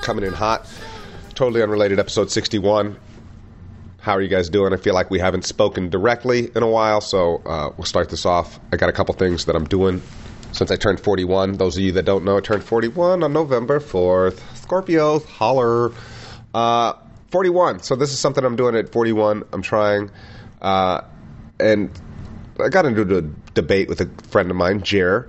coming in hot. Totally unrelated, episode 61. How are you guys doing? I feel like we haven't spoken directly in a while, so we'll start this off. I got a couple things that I'm doing since I turned 41. Those of you that don't know, I turned 41 on November 4th. Scorpio, holler. 41. So this is something I'm doing at 41. I'm trying. And I got into a debate with a friend of mine, Jer,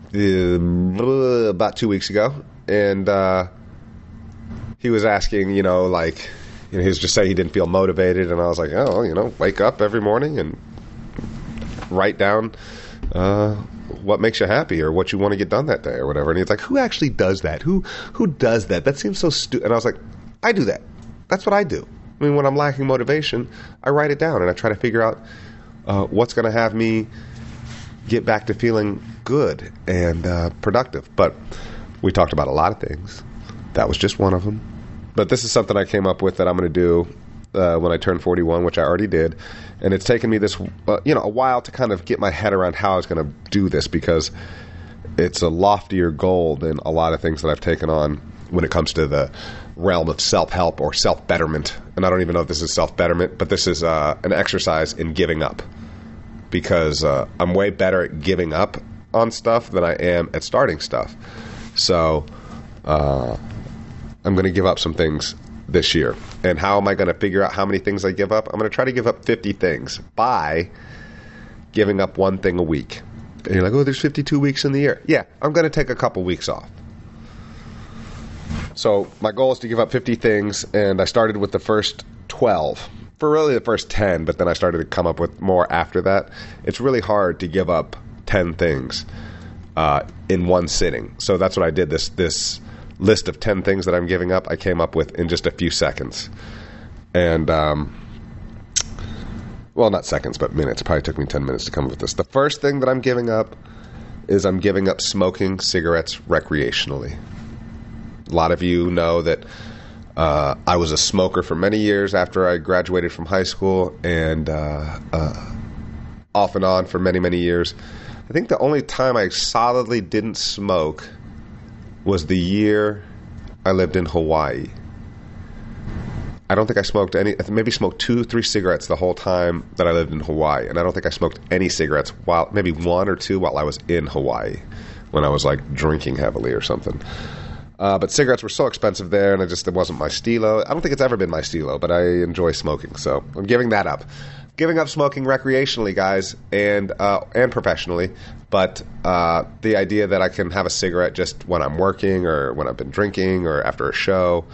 about 2 weeks ago. And he was asking, he was just saying he didn't feel motivated. And I was like, wake up every morning and write down what makes you happy or what you want to get done that day or whatever. And he's like, who actually does that? Who does that? That seems so stupid. And I was like, I do that. That's what I do. I mean, when I'm lacking motivation, I write it down and I try to figure out what's going to have me get back to feeling good and productive. But we talked about a lot of things. That was just one of them. But this is something I came up with that I'm going to do when I turn 41, which I already did. And it's taken me this, a while to kind of get my head around how I was going to do this, because it's a loftier goal than a lot of things that I've taken on when it comes to the realm of self-help or self-betterment. And I don't even know if this is self-betterment, but this is an exercise in giving up. Because I'm way better at giving up on stuff than I am at starting stuff. So I'm going to give up some things this year. And how am I going to figure out how many things I give up? I'm going to try to give up 50 things by giving up one thing a week. And you're like, oh, there's 52 weeks in the year. Yeah, I'm going to take a couple weeks off. So my goal is to give up 50 things, and I started with the first 12. For really the first 10, but then I started to come up with more after that. It's really hard to give up 10 things in one sitting. So that's what I did. This list of 10 things that I'm giving up, I came up with in just a few seconds. And, well, not seconds, but minutes. It probably took me 10 minutes to come up with this. The first thing that I'm giving up is I'm giving up smoking cigarettes recreationally. A lot of you know that I was a smoker for many years after I graduated from high school, and off and on for many, many years. I think the only time I solidly didn't smoke was the year I lived in Hawaii. I don't think I smoked any. I maybe smoked 2-3 cigarettes the whole time that I lived in Hawaii, and I don't think I smoked any cigarettes maybe 1 or 2 while I was in Hawaii, when I was like drinking heavily or something. But cigarettes were so expensive there, and it wasn't my stilo. I don't think it's ever been my stilo, but I enjoy smoking, so I'm giving that up. Giving up smoking recreationally, guys, and professionally. But the idea that I can have a cigarette just when I'm working or when I've been drinking or after a show,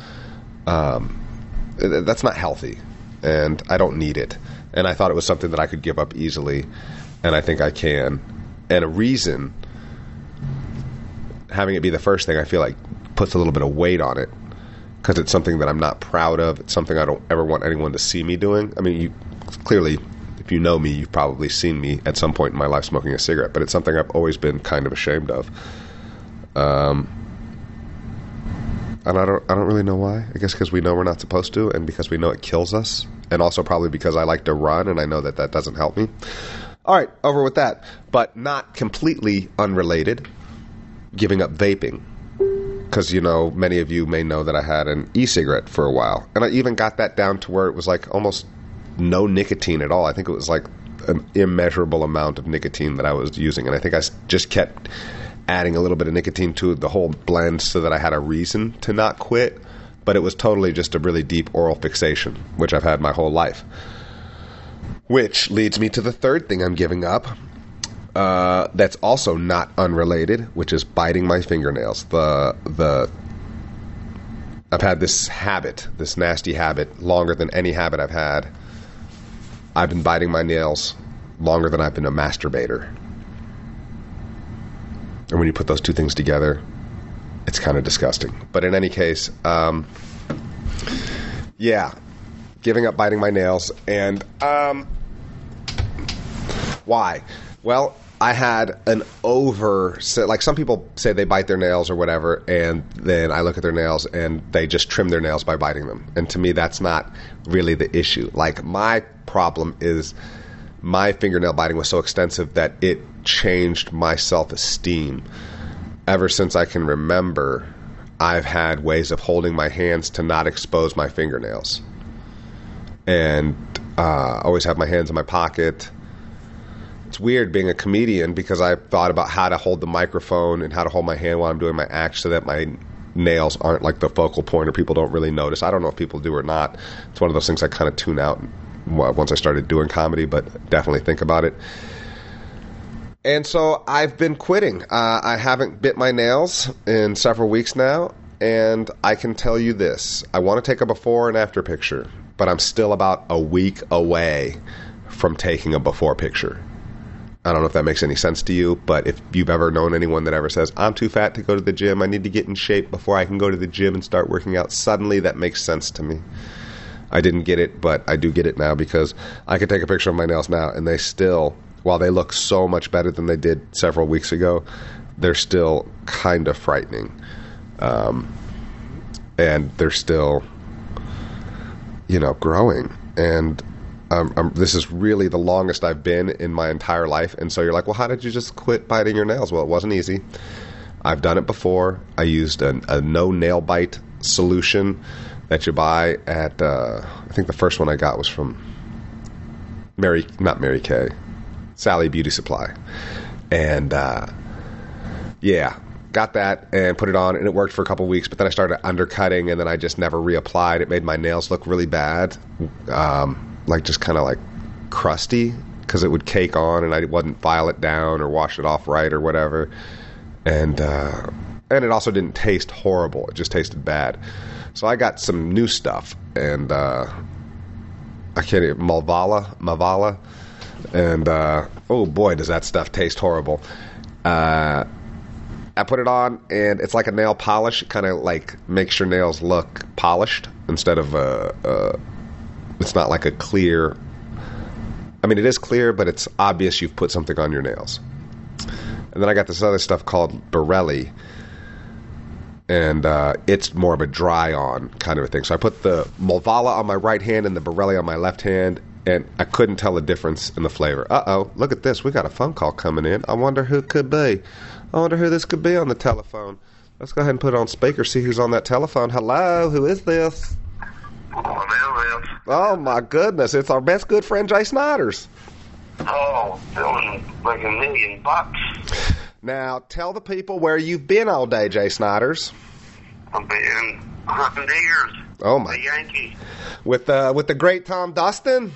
that's not healthy, and I don't need it. And I thought it was something that I could give up easily, and I think I can. And a reason, having it be the first thing, I feel like puts a little bit of weight on it, because it's something that I'm not proud of. It's something I don't ever want anyone to see me doing. I mean, clearly, if you know me, you've probably seen me at some point in my life smoking a cigarette, but it's something I've always been kind of ashamed of. And I don't really know why. I guess because we know we're not supposed to, and because we know it kills us, and also probably because I like to run, and I know that doesn't help me. All right, over with that. But not completely unrelated, giving up vaping. Because, many of you may know that I had an e-cigarette for a while. And I even got that down to where it was like almost no nicotine at all. I think it was like an immeasurable amount of nicotine that I was using. And I think I just kept adding a little bit of nicotine to the whole blend so that I had a reason to not quit. But it was totally just a really deep oral fixation, which I've had my whole life. Which leads me to the third thing I'm giving up. That's also not unrelated, which is biting my fingernails. I've had this habit, this nasty habit, longer than any habit I've had. I've been biting my nails longer than I've been a masturbator. And when you put those two things together, it's kind of disgusting. But in any case, giving up biting my nails. And why? Well, I had an like some people say they bite their nails or whatever, and then I look at their nails and they just trim their nails by biting them. And to me, that's not really the issue. Like, my problem is my fingernail biting was so extensive that it changed my self-esteem. Ever since I can remember, I've had ways of holding my hands to not expose my fingernails. And I always have my hands in my pocket. It's weird being a comedian because I've thought about how to hold the microphone and how to hold my hand while I'm doing my act so that my nails aren't like the focal point or people don't really notice. I don't know if people do or not. It's one of those things I kind of tune out once I started doing comedy, but definitely think about it. And so I've been quitting. I haven't bit my nails in several weeks now, and I can tell you this. I want to take a before and after picture, but I'm still about a week away from taking a before picture. I don't know if that makes any sense to you, but if you've ever known anyone that ever says, I'm too fat to go to the gym, I need to get in shape before I can go to the gym and start working out, suddenly that makes sense to me. I didn't get it, but I do get it now because I can take a picture of my nails now and they still, while they look so much better than they did several weeks ago, they're still kind of frightening. And they're still, growing. And this is really the longest I've been in my entire life. And so you're like, well, how did you just quit biting your nails? Well, it wasn't easy. I've done it before. I used a no nail bite solution that you buy at, I think the first one I got was from not Mary Kay, Sally Beauty Supply. And, got that and put it on, and it worked for a couple weeks, but then I started undercutting, and then I just never reapplied. It made my nails look really bad, just kind of like crusty, because it would cake on, and I wouldn't file it down or wash it off right or whatever. And it also didn't taste horrible. It just tasted bad. So I got some new stuff, and I can't even, Mavala, and oh boy, does that stuff taste horrible. I put it on, and it's like a nail polish. It kind of like makes your nails look polished instead of it's not like a clear. I mean, it is clear, but it's obvious you've put something on your nails. And then I got this other stuff called Borelli, and it's more of a dry-on kind of a thing. So I put the Molvala on my right hand and the Borelli on my left hand, and I couldn't tell the difference in the flavor. Uh-oh, look at this. We got a phone call coming in. I wonder who it could be. I wonder who this could be on the telephone. Let's go ahead and put it on speaker, see who's on that telephone. Hello, who is this? Oh, my goodness. It's our best good friend, Jay Snyders. Oh, feeling like $1 million. Now, tell the people where you've been all day, Jay Snyders. I've been hunting deers. Oh, my. The Yankees. With the great Tom Dustin?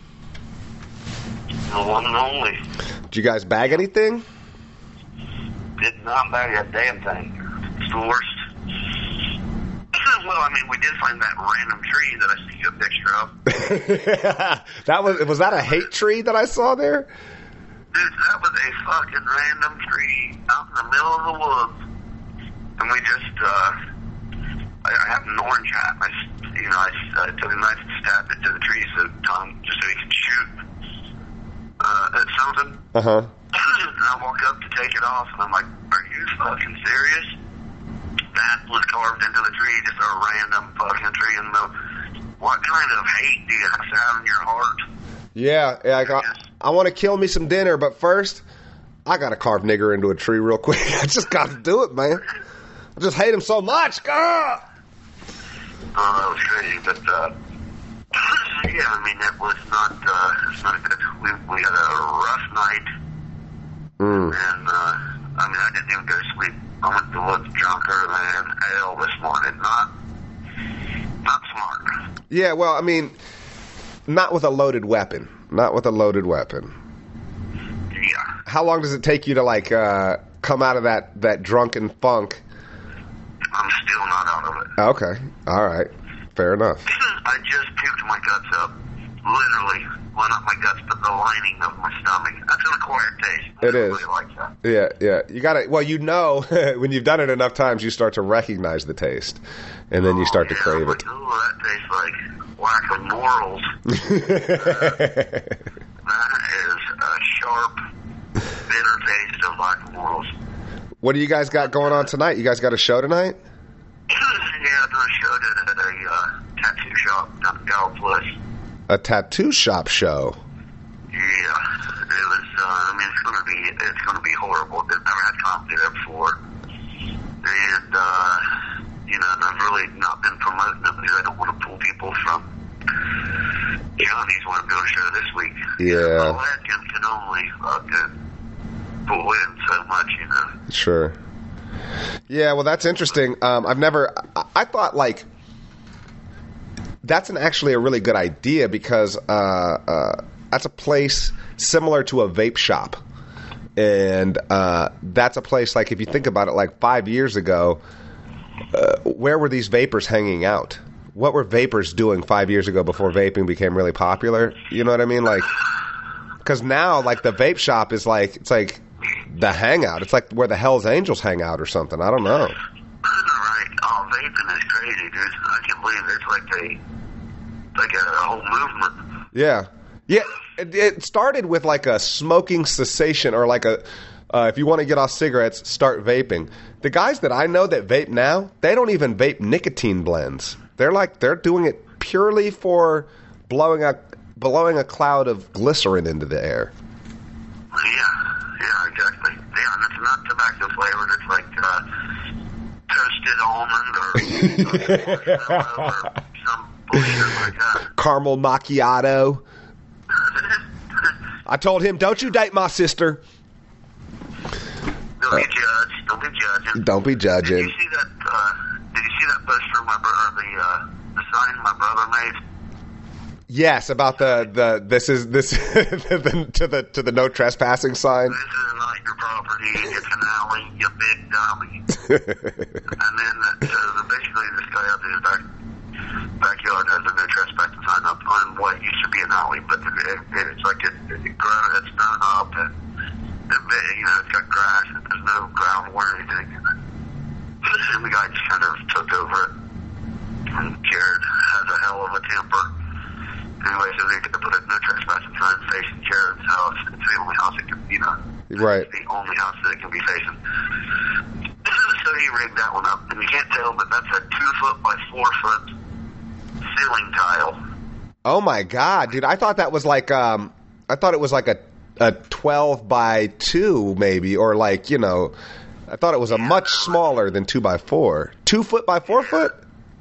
The one and only. Did you guys bag anything? Did not bag a damn thing. It's the worst. Well, I mean, we did find that random tree that I sent you a picture of. Was that a hate tree that I saw there? Dude, that was a fucking random tree out in the middle of the woods. And we just, I have an orange hat. I took a knife and stabbed it to the tree so Tom, just so he could shoot at something. Uh-huh. And I walk up to take it off, and I'm like, are you fucking serious? That was carved into the tree, just a random fucking tree in the middle. What kind of hate do you have to have in your heart? Yeah, I want to kill me some dinner, but first, I got to carve nigger into a tree real quick. I just got to do it, man. I just hate him so much. God! Oh, that was crazy, but, yeah, I mean, it was not good. We had a rough night, and, I mean, I didn't even go to sleep. I went to the woods drunker than hell this morning. Not smart. Yeah, well, I mean, not with a loaded weapon. Not with a loaded weapon. Yeah. How long does it take you to, like, come out of that drunken funk? I'm still not out of it. Okay. All right. Fair enough. I just puked my guts up. Literally. Well, not my guts, but the lining of my stomach. That's an acquired taste. It is. Really like that. Yeah. You gotta, well, when you've done it enough times, you start to recognize the taste. And then you start to crave it. Oh, that tastes like whack of morals. That is a sharp, bitter taste of whack of morals. What do you guys got going on tonight? You guys got a show tonight? Yeah, I done a show at a tattoo shop down in Gallup. A tattoo shop show? Yeah, it was, I mean, it's gonna be horrible. I've never had comedy there before. And, really not been promoting them because I don't want to pull people from Johnny's want to go to show this week. Yeah. The Legend can only pull in so much, you know. Sure. Yeah, well, that's interesting. I thought, like, that's actually a really good idea because that's a place similar to a vape shop. And that's a place, like, if you think about it, like 5 years ago, where were these vapors hanging out? What were vapors doing 5 years ago before vaping became really popular? You know what I mean? Like, because now, like, the vape shop is like, it's like the hangout. It's like where the Hells Angels hang out or something. I don't know. Right. Oh, vaping is crazy, dude. I can't believe it's like a whole movement. Yeah. Yeah. It started with like a smoking cessation or like a, if you want to get off cigarettes, start vaping. The guys that I know that vape now, they don't even vape nicotine blends. They're doing it purely for blowing a cloud of glycerin into the air. Yeah, exactly. Yeah, and it's not tobacco flavored. It's like toasted almond or some bullshit like that. Caramel macchiato. I told him, don't you date my sister. Don't be judged. Don't be judging. Don't be judging. Did you see that poster my brother, the sign my brother made? Yes, about the to the no trespassing sign. This is not your property. It's an alley, you big dummy. And then basically this guy out in his backyard has a no trespassing sign up on what used to be an alley, but it's like it's grown up and you know it's got grass and there's no ground or anything. And the guy just kind of took over it. And Jared has a hell of a temper. Anyway, so they get to put a no trespassing sign facing Jared's house. It's the only house it can, you know. Right. It's the only house that it can be facing. So he rigged that one up, and you can't tell, but that's a 2-foot by 4-foot ceiling tile. Oh my God, dude! I thought that was like I thought it was like a 12 by 2 maybe, or like, you know, I thought it was a much smaller than 2 by 4. 2 foot by 4 foot.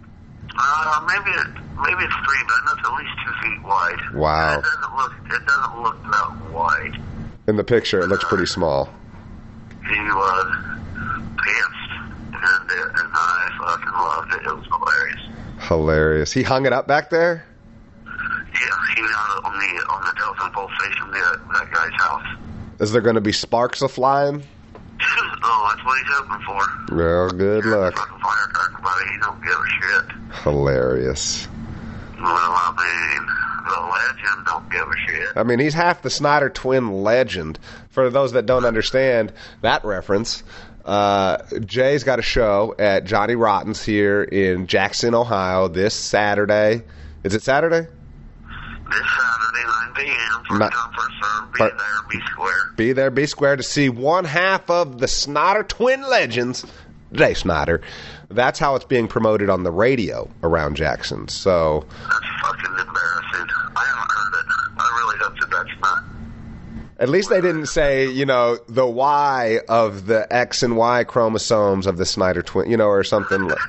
Maybe it's 3, but I know it's at least 2 feet wide. Wow. And it doesn't look that wide. In the picture, it looks pretty small. He was pissed, and I fucking loved it. It was hilarious. Hilarious. He hung it up back there? Yeah, he was on the telephone pole facing that guy's house. Is there going to be sparks a-flying? Oh, that's what he's hoping for. Well, good luck. Fucking firecracker, buddy. He don't give a shit. Hilarious. Well, I mean, the legend don't give a shit. I mean, he's half the Snyder twin legend. For those that don't understand that reference, Jay's got a show at Johnny Rotten's here in Jackson, Ohio this Saturday. Is it Saturday? This Saturday, 9 p.m. First come, first serve. Be there, be square. Be there, be square to see one half of the Snyder twin legends, Jay Snyder. That's how it's being promoted on the radio around Jackson. So that's fucking embarrassing. I haven't heard it. I really hope that's not. At least they didn't say, you know, the Y of the X and Y chromosomes of the Snyder twin, you know, or something like,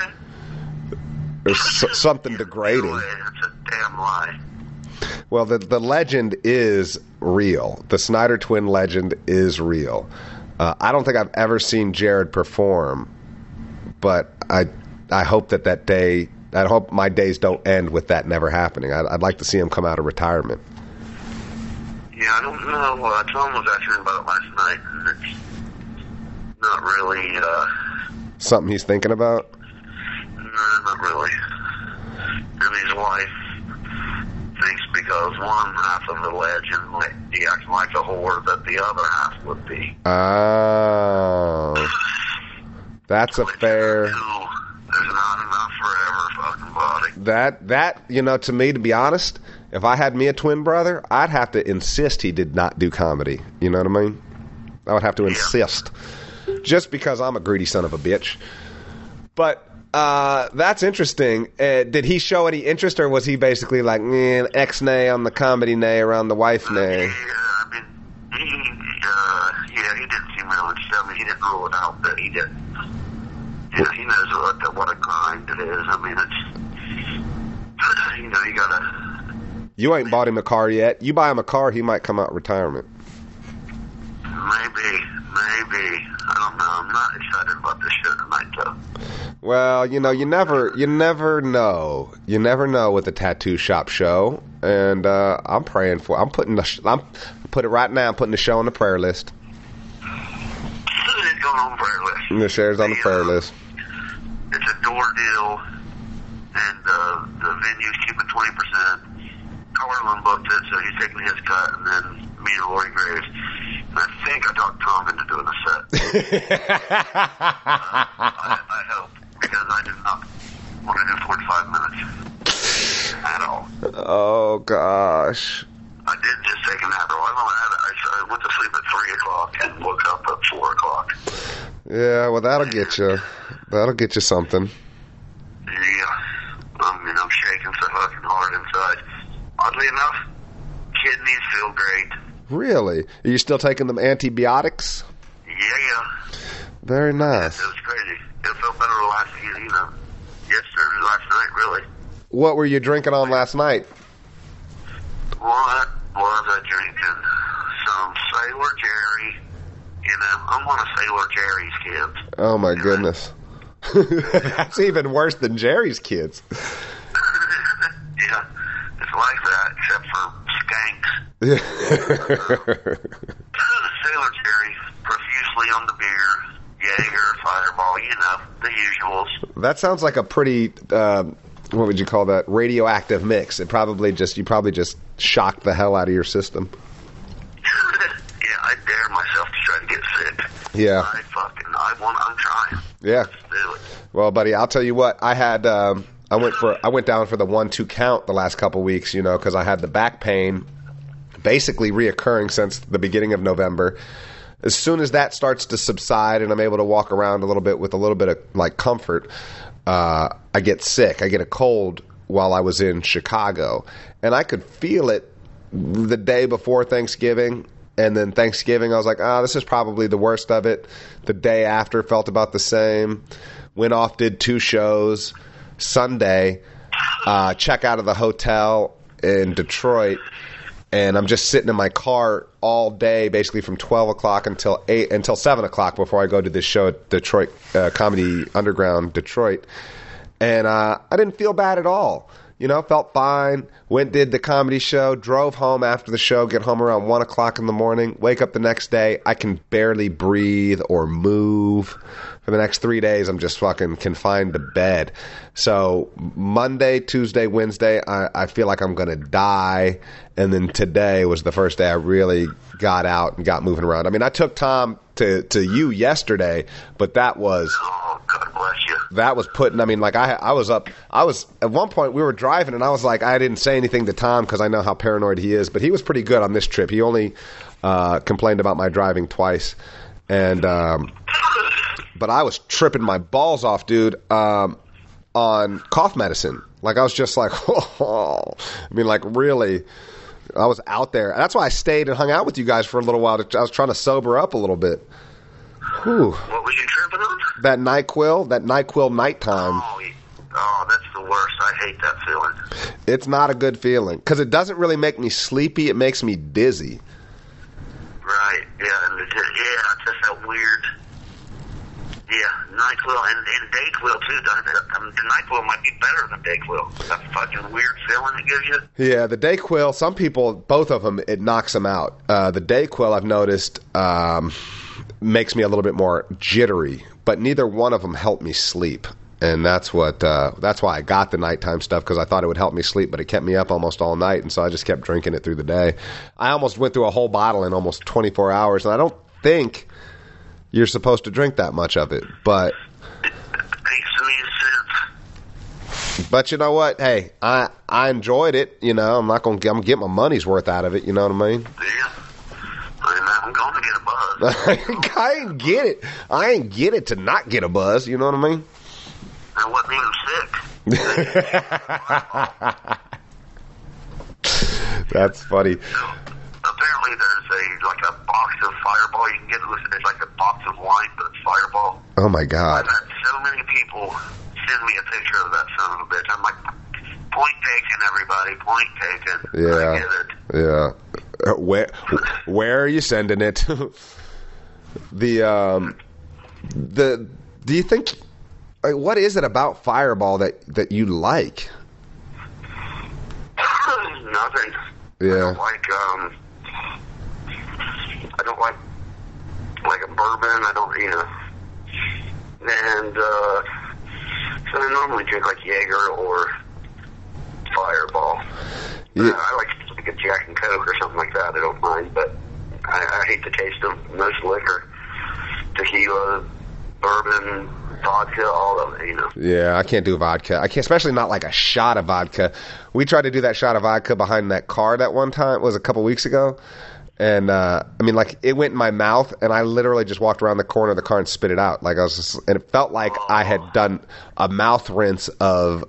or something degrading. It's a damn lie. Well, the legend is real. The Snyder twin legend is real. I don't think I've ever seen Jared perform, but I hope that day, I hope my days don't end with that never happening. I'd like to see him come out of retirement. Yeah, I don't know. Tom was asking about it last night, and it's not really... something he's thinking about? No, not really. And his wife thinks because one half of the legend, he acts like a whore, that the other half would be. Oh. That's a fair... There's not enough for every fucking body. That, you know, to me, to be honest, if I had me a twin brother, I'd have to insist he did not do comedy. You know what I mean? I would have to insist. Just because I'm a greedy son of a bitch. But that's interesting. Did he show any interest, or was he basically like, ex-nay on the comedy nay around the wife nay? Yeah, I mean, he didn't seem real interested. I mean, he didn't rule it out, but he didn't You know, he knows what a grind it is. I mean, it's, you know, you gotta... You ain't bought him a car yet. You buy him a car, he might come out of retirement. Maybe. I don't know. I'm not excited about this show tonight, though. Well, you know, you never know. You never know with the tattoo shop show, and I'm praying for. I'm put it right now. I'm putting the show on the prayer list. It's going on the prayer list. The share's on the prayer list. It's a door deal, and the venue's keeping 20%. Carlin booked it, so he's taking his cut, and then me and Lori Graves. And I think I talked Tom into doing a set. I hope, because I do not want to do 45 minutes at all. Oh, gosh. I did just take a nap, though. I went to sleep at 3 o'clock and woke up at 4 o'clock. Yeah, well, that'll get you. That'll get you something. Yeah. I mean, I'm shaking so fucking hard inside. Oddly enough, kidneys feel great. Really? Are you still taking them antibiotics? Yeah. Very nice. It was crazy. It felt better last night, really. What were you drinking on last night? What was I drinking? Some Sailor Jerry. You know, I'm one of Sailor Jerry's kids. Oh, my goodness. That's even worse than Jerry's kids. Yeah, it's like that, except for skanks. Sailor Jerry, profusely on the beer, Jaeger, Fireball, you know, the usuals. That sounds like a pretty, what would you call that, radioactive mix. You probably just shocked the hell out of your system. Yeah, I dare myself to try to get sick. Yeah. I'm trying. Yeah. Let's do it. Well, buddy, I'll tell you what, I had, I went down for the 1-2 count the last couple weeks, you know, because I had the back pain basically reoccurring since the beginning of November. As soon as that starts to subside and I'm able to walk around a little bit with a little bit of like comfort, I get sick. I get a cold while I was in Chicago, and I could feel it the day before Thanksgiving. And then Thanksgiving, I was like, this is probably the worst of it. The day after, felt about the same. Went off, did 2 shows. Sunday, check out of the hotel in Detroit, and I'm just sitting in my car all day, basically from 12 o'clock until 7 o'clock before I go to this show at Detroit Comedy Underground Detroit. And I didn't feel bad at all. You know, felt fine. Went, did the comedy show, drove home after the show, get home around 1 o'clock in the morning, wake up the next day. I can barely breathe or move. For the next 3 days, I'm just fucking confined to bed. So Monday, Tuesday, Wednesday, I feel like I'm going to die. And then today was the first day I really got out and got moving around. I mean, I took Tom to you yesterday, but that was... Oh, God bless you. That was putting, I mean, like I was at one point we were driving and I was like, I didn't say anything to Tom because I know how paranoid he is, but he was pretty good on this trip. He only complained about my driving twice. And, but I was tripping my balls off, dude, on cough medicine. Like I was just like, I mean, like really, I was out there. That's why I stayed and hung out with you guys for a little while. I was trying to sober up a little bit. Whew. What was you tripping on? That NyQuil nighttime. Oh, that's the worst. I hate that feeling. It's not a good feeling because it doesn't really make me sleepy. It makes me dizzy. Right. Yeah. And it's just that weird. Yeah, NyQuil and DayQuil too. The NyQuil might be better than DayQuil. That fucking weird feeling it gives you. Yeah, the DayQuil. Some people, both of them, it knocks them out. The DayQuil I've noticed makes me a little bit more jittery, but neither one of them helped me sleep. And that's why I got the nighttime stuff, because I thought it would help me sleep, but it kept me up almost all night, and so I just kept drinking it through the day. I almost went through a whole bottle in almost 24 hours, and I don't think you're supposed to drink that much of it, but it makes me sense. But you know what? Hey, I enjoyed it. You know, I'm getting my money's worth out of it. You know what I mean? Yeah. I'm going to get a buzz. I ain't get it to not get a buzz. You know what I mean? I wasn't even sick. That's funny. Apparently there's a box of Fireball you can get. It's like a box of wine, but it's Fireball. Oh my God. I've had so many picture of that son of a bitch. I'm like, point taken, everybody, point taken. Yeah. I get it. Yeah. Where are you sending it? Do you think, like, what is it about Fireball that you like? Nothing. Yeah. I don't like a bourbon. I don't, and so I normally drink like Jaeger or Fireball. Yeah. I like a Jack and Coke or something like that. I don't mind, but I hate the taste of most liquor. Tequila, bourbon, vodka, all of it, Yeah, I can't do vodka. I can't, especially not like a shot of vodka. We tried to do that shot of vodka behind that car that one time. It was a couple weeks ago. And, it went in my mouth, and I literally just walked around the corner of the car and spit it out. And it felt like I had done a mouth rinse of,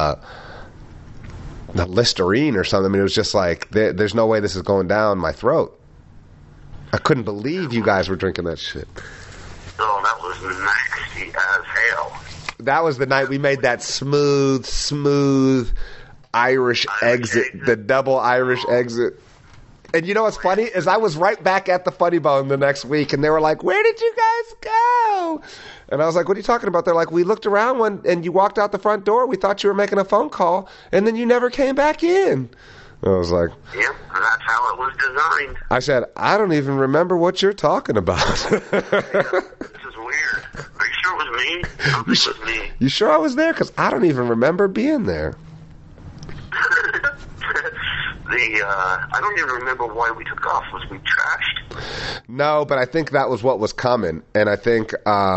the Listerine or something. It was just like, there's no way this is going down my throat. I couldn't believe you guys were drinking that shit. Oh, that was nasty as hell. That was the night we made that smooth Irish exit, the double Irish exit. And you know what's funny is I was right back at the Funny Bone the next week, and they were like, "Where did you guys go?" And I was like, "What are you talking about?" They're like, "We looked around and you walked out the front door. We thought you were making a phone call, and then you never came back in." I was like, "Yep, that's how it was designed." I said, "I don't even remember what you're talking about." Yeah, this is weird. Are you sure it was me? I don't think it was me. You sure I was there? Because I don't even remember being there. I don't even remember why we took off. Was we trashed? No, but I think that was what was coming. And I think,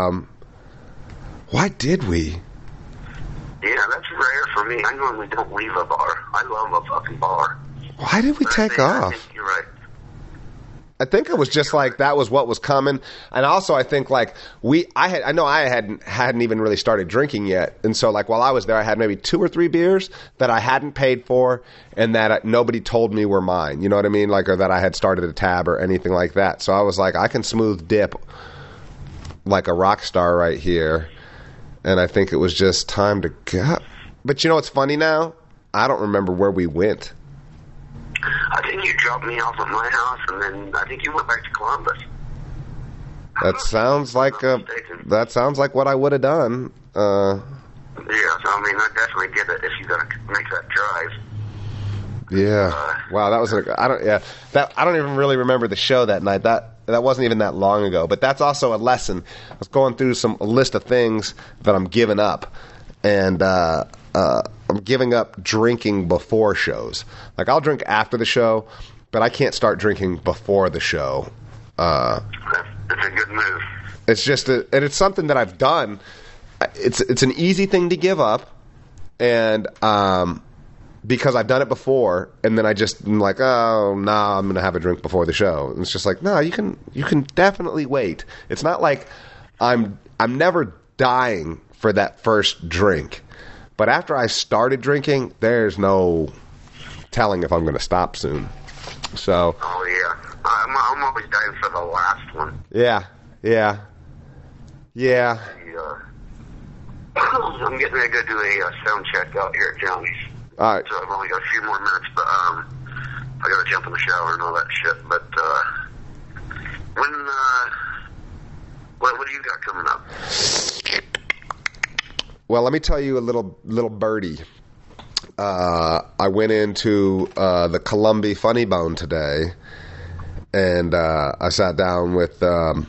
why did we? Yeah, that's rare for me. I normally don't leave a bar. I love a fucking bar. Why did we take off? I think you're right. I think it was just like that was what was coming, and also I think like I hadn't even really started drinking yet, and so like while I was there, I had maybe 2 or 3 beers that I hadn't paid for, and that nobody told me were mine. You know what I mean? Like, or that I had started a tab or anything like that. So I was like, I can smooth dip like a rock star right here, and I think it was just time to go. But you know what's funny now? I don't remember where we went. I think you dropped me off at my house, and then I think you went back to Columbus. That sounds like what I would have done. Yeah, so I mean, I definitely get it if you got to make that drive. Yeah. Wow, that was I don't even really remember the show that night. That wasn't even that long ago. But that's also a lesson. I was going through a list of things that I'm giving up, and I'm giving up drinking before shows. Like, I'll drink after the show, but I can't start drinking before the show. It's a good move. It's just and it's something that I've done. It's an easy thing to give up, and because I've done it before, and then I'm like, oh no, I'm gonna have a drink before the show. And it's just like, no, you can definitely wait. It's not like I'm never dying for that first drink. But after I started drinking, there's no telling if I'm going to stop soon. So. Oh yeah, I'm always dying for the last one. Yeah. I'm getting ready to go do a sound check out here at Johnny's. All right. So I've only got a few more minutes, but I got to jump in the shower and all that shit. But what do you got coming up? Well, let me tell you a little birdie. I went into the Columbia Funny Bone today, and I sat down with the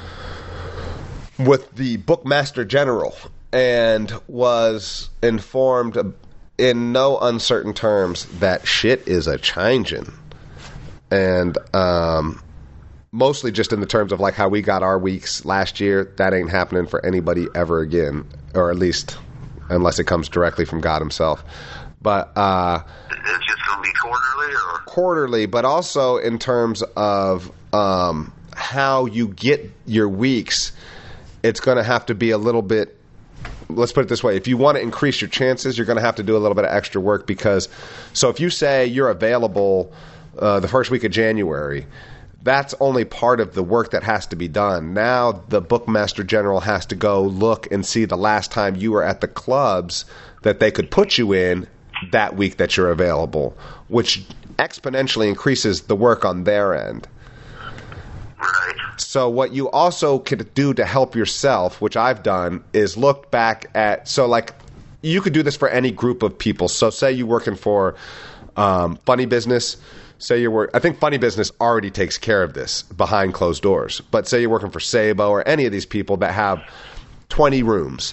Bookmaster General and was informed in no uncertain terms that shit is a changin'. And mostly just in the terms of like how we got our weeks last year, that ain't happening for anybody ever again, or at least unless it comes directly from God himself. But it's just going to be quarterly, or quarterly, but also in terms of how you get your weeks, it's going to have to be a little bit. Let's put it this way. If you want to increase your chances, you're going to have to do a little bit of extra work, because so if you say you're available the first week of January, that's only part of the work that has to be done. Now the bookmaster general has to go look and see the last time you were at the clubs that they could put you in that week that you're available, which exponentially increases the work on their end. Right. So what you also could do to help yourself, which I've done, is look back at, so like you could do this for any group of people. So say you're working for Funny Business. Say I think Funny Business already takes care of this behind closed doors. But say you're working for Sabo or any of these people that have 20 rooms.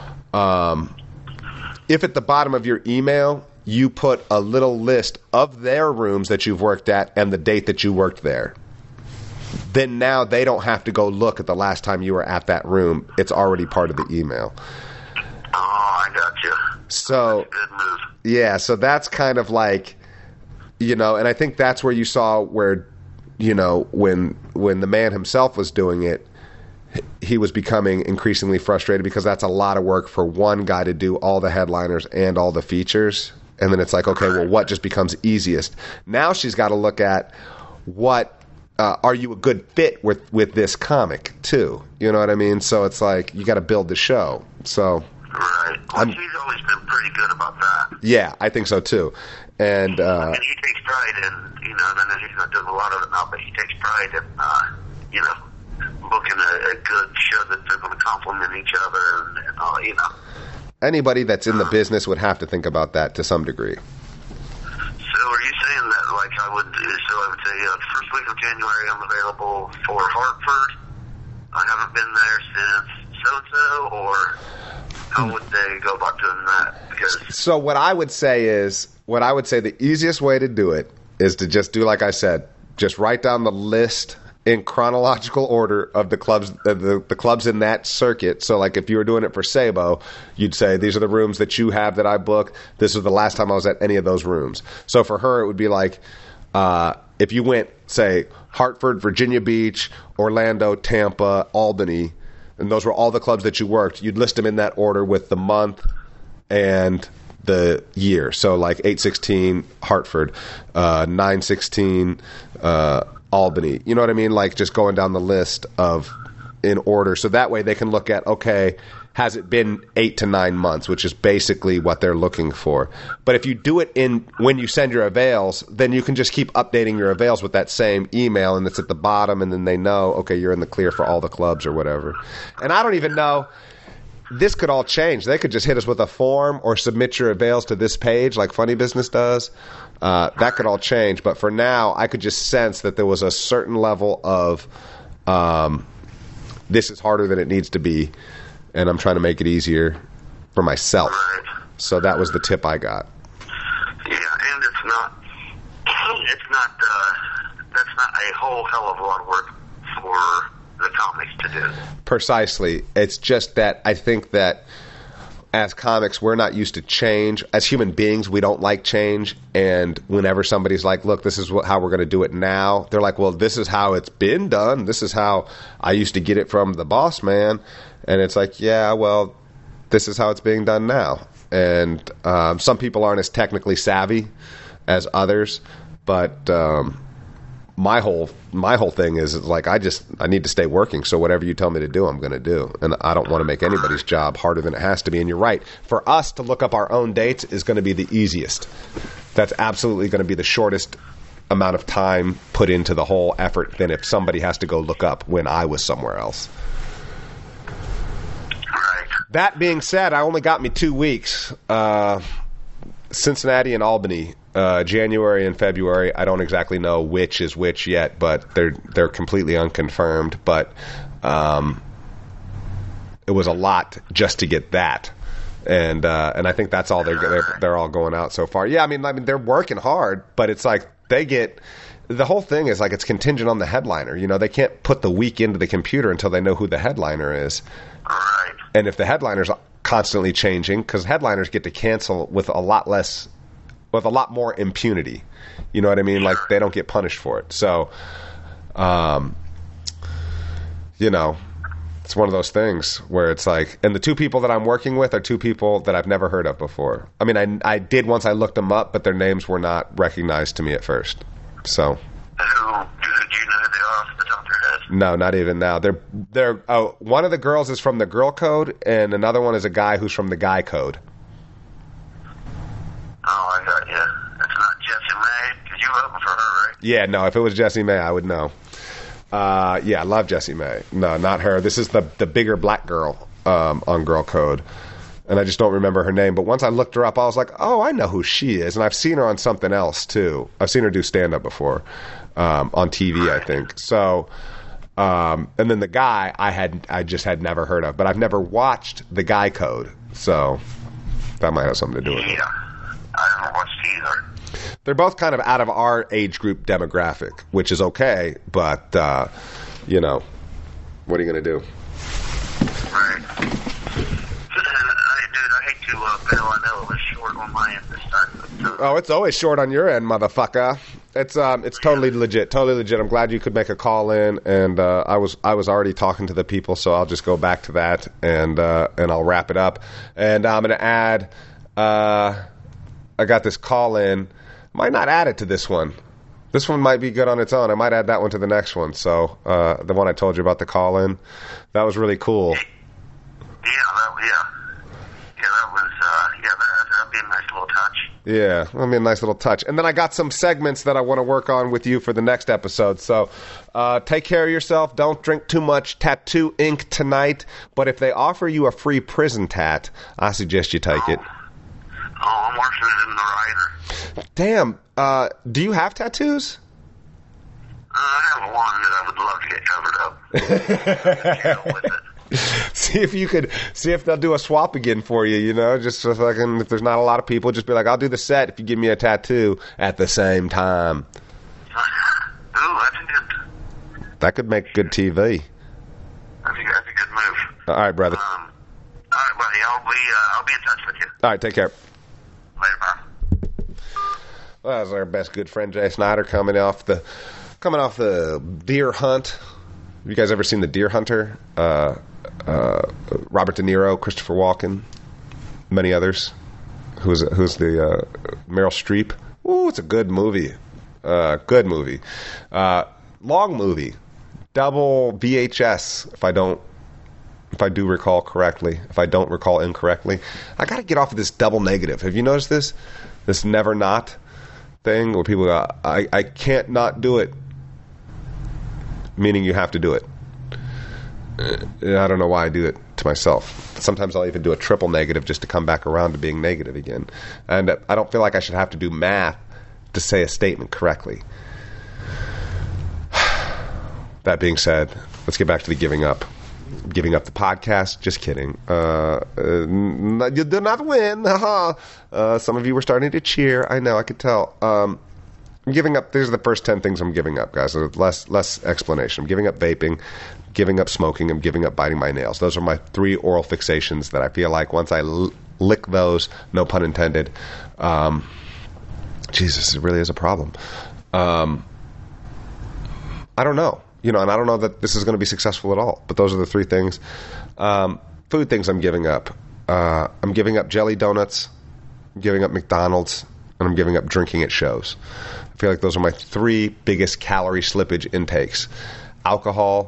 If at the bottom of your email you put a little list of their rooms that you've worked at and the date that you worked there, then now they don't have to go look at the last time you were at that room. It's already part of the email. Oh, I got you. So, That's a good move. Yeah, so that's kind of like, and I think that's where you saw where, when the man himself was doing it, he was becoming increasingly frustrated because that's a lot of work for one guy to do all the headliners and all the features. And then it's like, okay, well, what just becomes easiest? Now she's got to look at what, are you a good fit with this comic too? You know what I mean? So it's like, you got to build the show. So. Right. Well, he's always been pretty good about that. Yeah, I think so too. And he takes pride in, and I know he's not doing a lot of it now, but he takes pride in, booking a good show that they're going to complement each other and all, Anybody that's in the business would have to think about that to some degree. So are you saying that, like, I would say, first week of January I'm available for Hartford? I haven't been there since so-and-so, or how would they go about doing that? So what I would say the easiest way to do it is to just do like I said, just write down the list in chronological order of the clubs, the clubs in that circuit. So like if you were doing it for Sabo, you'd say, these are the rooms that you have that I booked. This was the last time I was at any of those rooms. So for her, it would be like, if you went, say, Hartford, Virginia Beach, Orlando, Tampa, Albany, and those were all the clubs that you worked, you'd list them in that order with the month and the year. So like 8/16 Hartford, 9/16 Albany. You know what I mean? Like just going down the list of in order. So that way they can look at, okay, has it been 8 to 9 months, which is basically what they're looking for. But if you do it when you send your avails, then you can just keep updating your avails with that same email, and it's at the bottom, and then they know, okay, you're in the clear for all the clubs or whatever. And I don't even know. This could all change. They could just hit us with a form or submit your avails to this page like Funny Business does. That could all change. But for now, I could just sense that there was a certain level of this is harder than it needs to be, and I'm trying to make it easier for myself. Right. So that was the tip I got. Yeah, and that's not a whole hell of a lot of work for the comics to do. Precisely. It's just that I think that as comics, we're not used to change. As human beings, we don't like change. And whenever somebody's like, look, this is how we're going to do it now, they're like, well, this is how it's been done. This is how I used to get it from the boss man. And it's like, yeah, well, this is how it's being done now. And some people aren't as technically savvy as others. But my whole thing is like, I need to stay working. So whatever you tell me to do, I'm going to do. And I don't want to make anybody's job harder than it has to be. And you're right. For us to look up our own dates is going to be the easiest. That's absolutely going to be the shortest amount of time put into the whole effort than if somebody has to go look up when I was somewhere else. Right. That being said, I only got me 2 weeks. Cincinnati and Albany, January and February. I don't exactly know which is which yet, but they're completely unconfirmed. But it was a lot just to get that, and I think that's all they're all going out so far. Yeah, I mean they're working hard, but it's like the whole thing is like it's contingent on the headliner. You know, they can't put the week into the computer until they know who the headliner is. Right. And if the headliner's constantly changing, because headliners get to cancel with a lot more impunity. You know what I mean? Like they don't get punished for it. So, it's one of those things where it's like, and the two people that I'm working with are two people that I've never heard of before. I mean, I did once I looked them up, but their names were not recognized to me at first. So. Do you know who they No, not even now. They're one of the girls is from the girl code, and another one is a guy who's from the guy code. Oh, I got you. It's not Jessie May, because you were open for her, right? Yeah, no, if it was Jessie May, I would know. Yeah, I love Jessie May. No, not her. This is the bigger black girl on girl code. And I just don't remember her name. But once I looked her up, I was like, oh, I know who she is. And I've seen her on something else, too. I've seen her do stand-up before on TV, I think. So, and then the guy I just had never heard of. But I've never watched the Guy Code. So that might have something to do with it. Yeah, I haven't watched either. They're both kind of out of our age group demographic, which is okay. But, you know, what are you going to do? Right. I hate to bail. I know it was short on my end this time. Oh, it's always short on your end, motherfucker. It's totally legit, totally legit. I'm glad you could make a call in, and I was already talking to the people, so I'll just go back to that, and I'll wrap it up. And I'm gonna add. I got this call in. Might not add it to this one. This one might be good on its own. I might add that one to the next one. So the one I told you about the call in, that was really cool. That'd be a nice little touch. Yeah, that'd be a nice little touch. And then I got some segments that I want to work on with you for the next episode. So take care of yourself. Don't drink too much tattoo ink tonight. But if they offer you a free prison tat, I suggest you take it. Oh, I'm working it in the writer. Damn. Do you have tattoos? I have one that I would love to get covered up. With it. See if they'll do a swap again for you, you know, just so fucking, if there's not a lot of people, just be like, I'll do the set if you give me a tattoo at the same time. Ooh, that's good. That could make good TV. That's a good move. All right, brother. All right, buddy. I'll be in touch with you. All right, take care. Later, bye. Well, that was our best good friend Jay Snyder coming off the deer hunt. Have you guys ever seen The Deer Hunter? Robert De Niro, Christopher Walken, many others. Who's the Meryl Streep? Ooh, it's a good movie. Good movie. Long movie. Double VHS. If I do recall correctly. If I don't recall incorrectly, I got to get off of this double negative. Have you noticed this? This never not thing where people go, I can't not do it. Meaning you have to do it. I don't know why I do it to myself. Sometimes I'll even do a triple negative just to come back around to being negative again. And I don't feel like I should have to do math to say a statement correctly. That being said, let's get back to the giving up. Giving up the podcast? Just kidding. You did not win. Some of you were starting to cheer. I know, I could tell. I'm giving up. These are the first 10 things I'm giving up, guys. Less explanation. I'm giving up vaping, giving up smoking, I'm giving up biting my nails. Those are my 3 oral fixations that I feel like once I lick those, no pun intended, Jesus, it really is a problem. I don't know. You know, and I don't know that this is going to be successful at all. But those are the 3 things. Food things I'm giving up. I'm giving up jelly donuts. I'm giving up McDonald's. And I'm giving up drinking at shows. I feel like those are my 3 biggest calorie slippage intakes. Alcohol,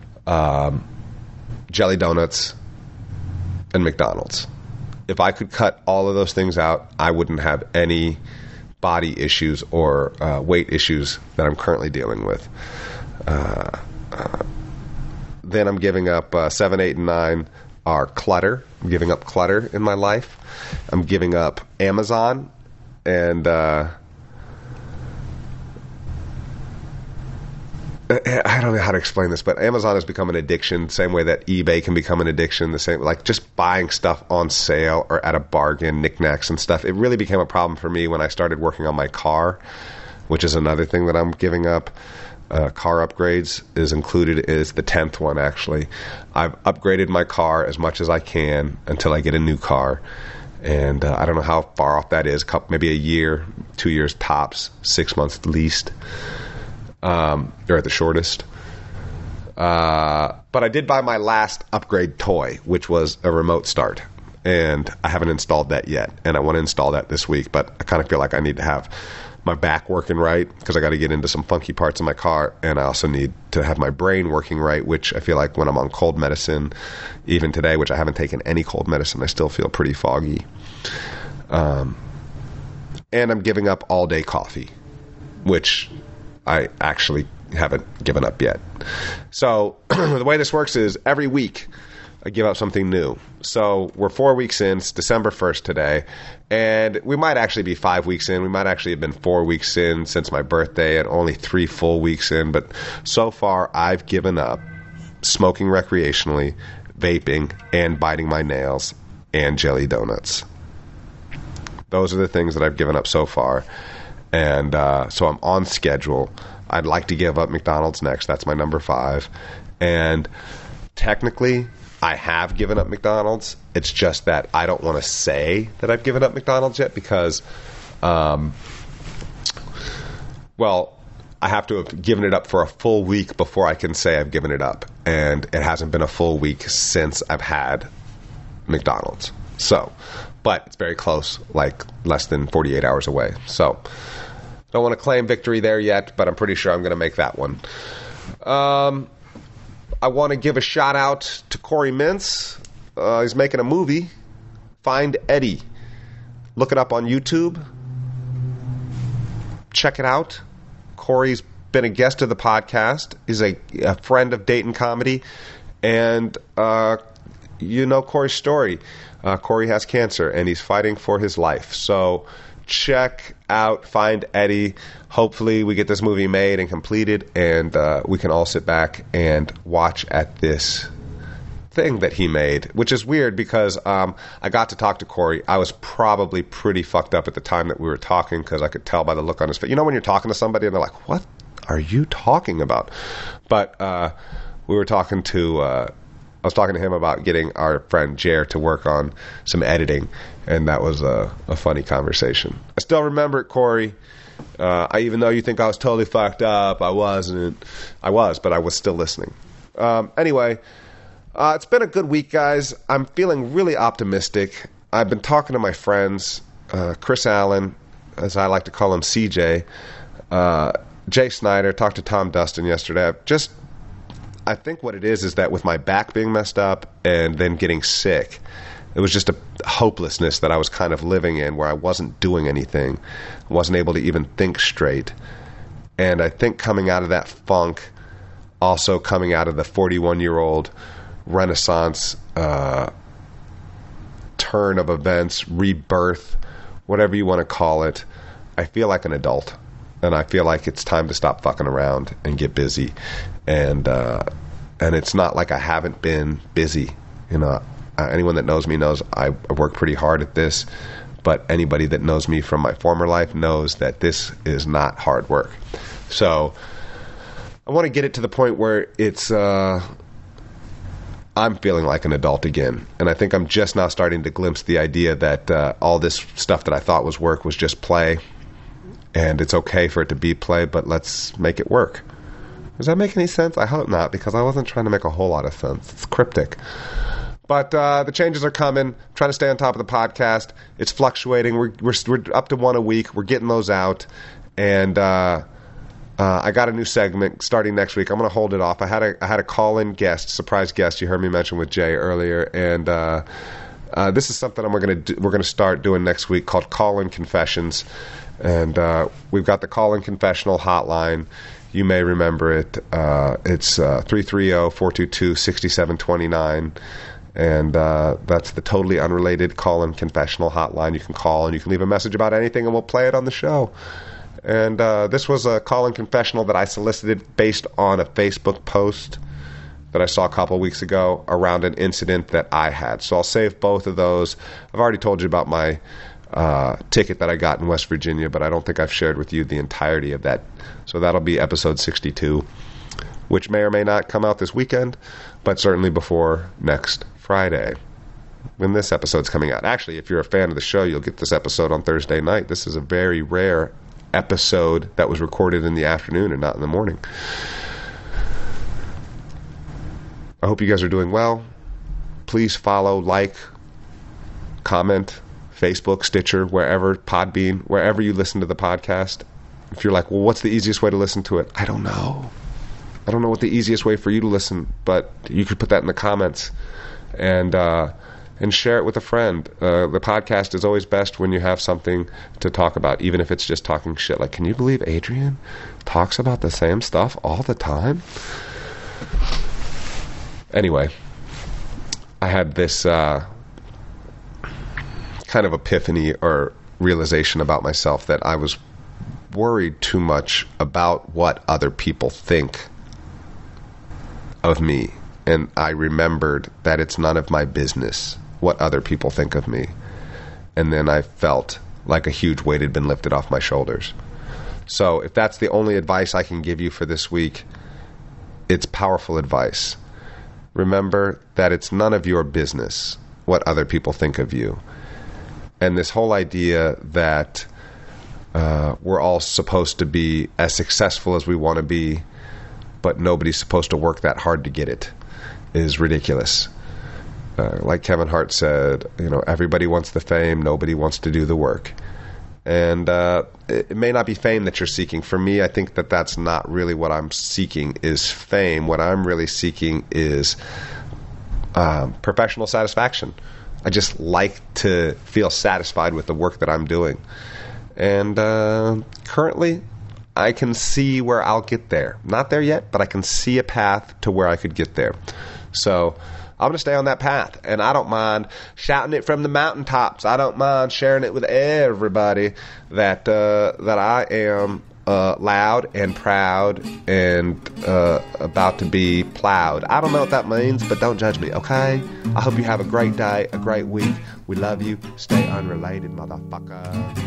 jelly donuts, and McDonald's. If I could cut all of those things out, I wouldn't have any body issues or weight issues that I'm currently dealing with. Then I'm giving up 7, 8, and 9 are clutter. I'm giving up clutter in my life. I'm giving up Amazon. And I don't know how to explain this, but Amazon has become an addiction, same way that eBay can become an addiction, the same, like just buying stuff on sale or at a bargain, knickknacks and stuff. It really became a problem for me when I started working on my car, which is another thing that I'm giving up. Car upgrades is included, is the 10th one, actually. I've upgraded my car as much as I can until I get a new car. And I don't know how far off that is. Maybe a year, 2 years tops, 6 months at least, or at the shortest. But I did buy my last upgrade toy, which was a remote start. And I haven't installed that yet. And I want to install that this week. But I kind of feel like I need to have my back working right, because I got to get into some funky parts of my car, and I also need to have my brain working right, which I feel like when I'm on cold medicine, even today, which I haven't taken any cold medicine, I still feel pretty foggy. And I'm giving up all-day coffee, which I actually haven't given up yet. So the way this works is every week I give up something new. So we're 4 weeks in. It's December 1st today. And we might actually be 5 weeks in. We might actually have been 4 weeks in since my birthday and only 3 full weeks in. But so far, I've given up smoking recreationally, vaping, and biting my nails, and jelly donuts. Those are the things that I've given up so far. And so I'm on schedule. I'd like to give up McDonald's next. That's my number 5. And technically, I have given up McDonald's. It's just that I don't want to say that I've given up McDonald's yet because, well, I have to have given it up for a full week before I can say I've given it up. And it hasn't been a full week since I've had McDonald's. So, but it's very close, like less than 48 hours away. So, don't want to claim victory there yet, but I'm pretty sure I'm going to make that one. I want to give a shout out to Corey Mintz. He's making a movie, Find Eddie. Look it up on YouTube. Check it out. Corey's been a guest of the podcast. He's a friend of Dayton Comedy. And you know Corey's story. Corey has cancer, and he's fighting for his life. So check out Find Eddie. Hopefully we get this movie made and completed, and we can all sit back and watch at this thing that he made, which is weird because I got to talk to Corey. I was probably pretty fucked up at the time that we were talking because I could tell by the look on his face. You know when you're talking to somebody and they're like, what are you talking about? But we were talking to... I was talking to him about getting our friend Jer to work on some editing, and that was a funny conversation. I still remember it, Corey. Even though you think I was totally fucked up, I wasn't. I was, but I was still listening. Anyway, it's been a good week, guys. I'm feeling really optimistic. I've been talking to my friends, Chris Allen, as I like to call him, CJ, Jay Snyder, talked to Tom Dustin yesterday. I think what it is that with my back being messed up and then getting sick, it was just a hopelessness that I was kind of living in where I wasn't doing anything, wasn't able to even think straight. And I think coming out of that funk, also coming out of the 41-year-old Renaissance turn of events, rebirth, whatever you want to call it, I feel like an adult. And I feel like it's time to stop fucking around and get busy. And it's not like I haven't been busy. You know, anyone that knows me knows I work pretty hard at this. But anybody that knows me from my former life knows that this is not hard work. So I want to get it to the point where it's I'm feeling like an adult again. And I think I'm just now starting to glimpse the idea that all this stuff that I thought was work was just play. And it's okay for it to be play, but let's make it work. Does that make any sense? I hope not, because I wasn't trying to make a whole lot of sense. It's cryptic. But the changes are coming. I'm trying to stay on top of the podcast. It's fluctuating. We're up to one a week. We're getting those out. And I got a new segment starting next week. I'm going to hold it off. I had a call-in guest, surprise guest you heard me mention with Jay earlier. And this is something we're going to start doing next week called Call-In Confessions. And we've got the call-in confessional hotline. You may remember it. It's 330-422-6729. And that's the totally unrelated call-in confessional hotline. You can call and you can leave a message about anything and we'll play it on the show. And this was a call-in confessional that I solicited based on a Facebook post that I saw a couple weeks ago around an incident that I had. So I'll save both of those. I've already told you about my ticket that I got in West Virginia, but I don't think I've shared with you the entirety of that. So that'll be episode 62, which may or may not come out this weekend, but certainly before next Friday when this episode's coming out. Actually, if you're a fan of the show, you'll get this episode on Thursday night. This is a very rare episode that was recorded in the afternoon and not in the morning. I hope you guys are doing well. Please follow, like, comment, Facebook, Stitcher, wherever, Podbean, wherever you listen to the podcast. If you're like, well, what's the easiest way to listen to it? I don't know. I don't know what the easiest way for you to listen, but you could put that in the comments and share it with a friend. The podcast is always best when you have something to talk about, even if it's just talking shit. Like, can you believe Adrian talks about the same stuff all the time? Anyway, I had this kind of epiphany or realization about myself that I was worried too much about what other people think of me. And I remembered that it's none of my business what other people think of me. And then I felt like a huge weight had been lifted off my shoulders. So if that's the only advice I can give you for this week, it's powerful advice. Remember that it's none of your business what other people think of you. And this whole idea that we're all supposed to be as successful as we want to be, but nobody's supposed to work that hard to get it, is ridiculous. Like Kevin Hart said, everybody wants the fame, nobody wants to do the work. And it may not be fame that you're seeking. For me, I think that that's not really what I'm seeking is fame. What I'm really seeking is professional satisfaction. I just like to feel satisfied with the work that I'm doing. And currently, I can see where I'll get there. Not there yet, but I can see a path to where I could get there. So I'm going to stay on that path, and I don't mind shouting it from the mountaintops. I don't mind sharing it with everybody that I am loud and proud and about to be plowed. I don't know what that means, but don't judge me, okay? I hope you have a great day, a great week. We love you. Stay unrelated, motherfucker.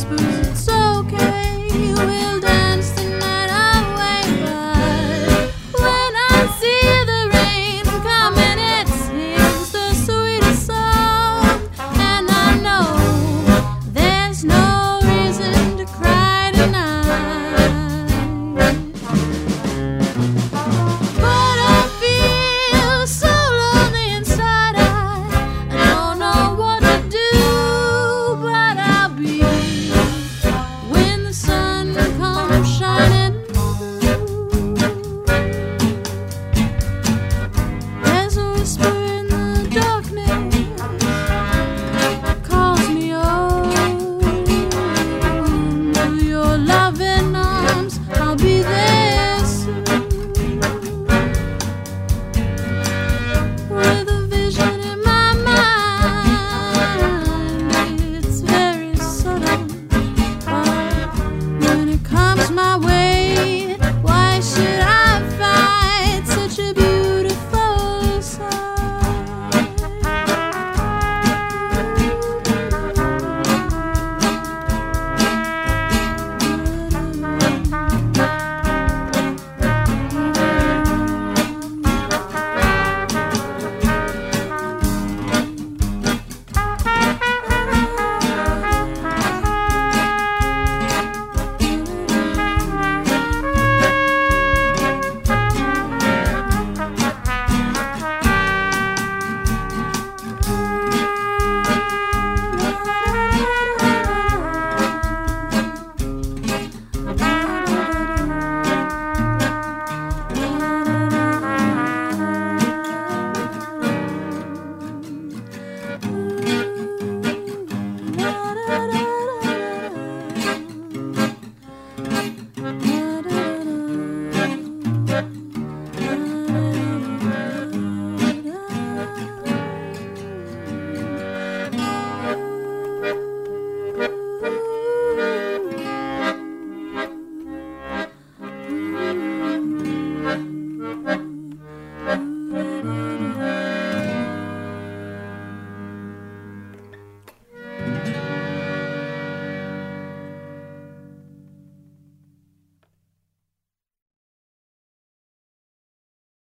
whisper it's okay, we'll dance the night away. But when I see the rain coming, it sings the sweetest song, and I know there's no